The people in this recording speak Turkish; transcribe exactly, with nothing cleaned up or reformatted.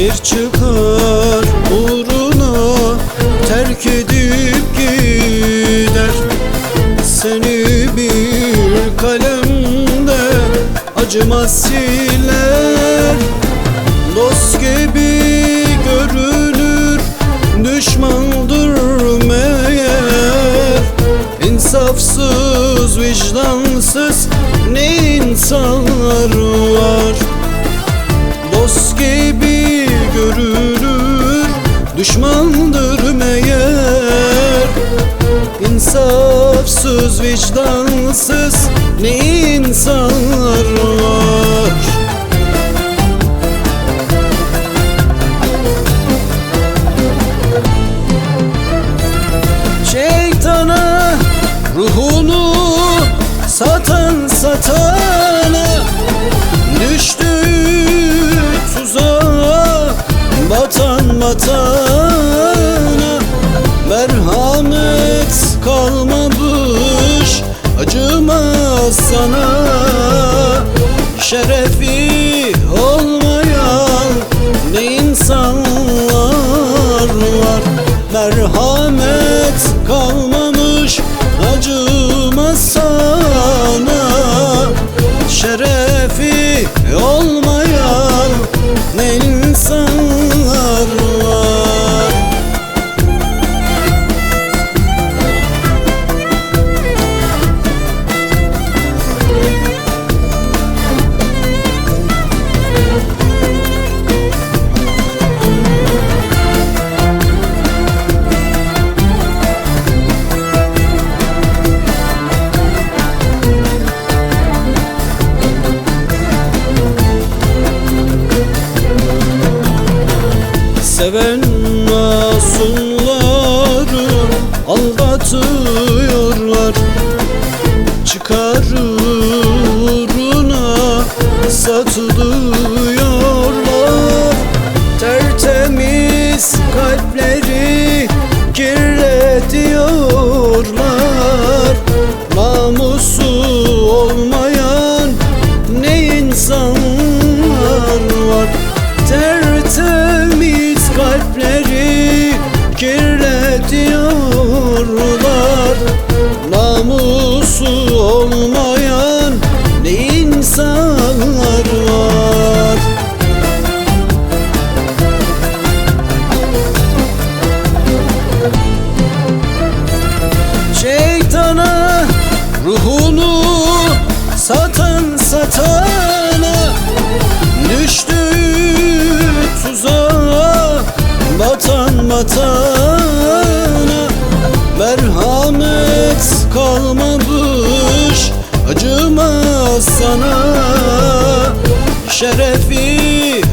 bir çıkar uğruna terk edip gider. Seni bir kalemde acımaz siler. Dost gibi görünür, düşmandır meğer. İnsafsız, vicdansız ne insanlar var. Dost gibi görünür, düşmandır meğer. İnsafsız, vicdansız ne insanlar var. Şeytana ruhunu satan satana, düştü tuzağa batan batana. Merhamet kalmamış, acımaz sana. Şerefi olmayan ne insanlar var. Merhamet kalmamış, acımaz sana. Şerefi olmayan ne insanlar var. Seven masumları aldatıyorlar. Çıkar uğruna satılıyorlar. Tertemiz kalpleri kirletiyorlar. Namusu olmayan ne insanlar var. Tertemiz kalpleri kirletiyorlar. Namusu olmayan ne insanlar var. Şeytana ruhunu satan satana, düştü tuzağa batan batana. Merhamet kalmamış, acımaz sana. Şerefi